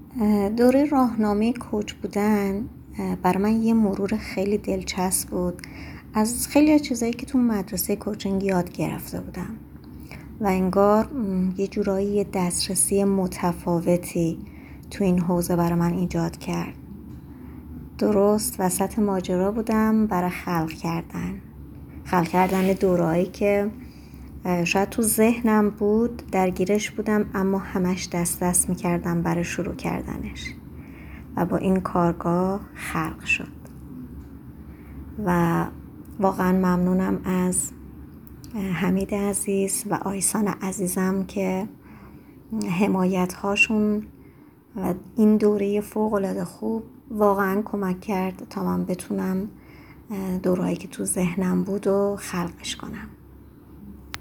دوره راهنمای کوچ بودن برای من یه مرور خیلی دلچسب بود از خیلی از چیزایی که تو مدرسه کوچینگ یاد گرفته بودم و انگار یه جورایی یه دسترسی متفاوتی تو این حوزه برای من ایجاد کرد. درست وسط ماجرا بودم برای خلق کردن دورهایی که شاید تو ذهنم بود، درگیرش بودم، اما همش دست میکردم برای شروع کردنش و با این کارگاه خلق شد. و واقعا ممنونم از حمید عزیز و آیسان عزیزم که حمایت هاشون و این دوره فوق‌العاده خوب واقعا کمک کرد تا من بتونم دورهایی که تو ذهنم بود و خلقش کنم.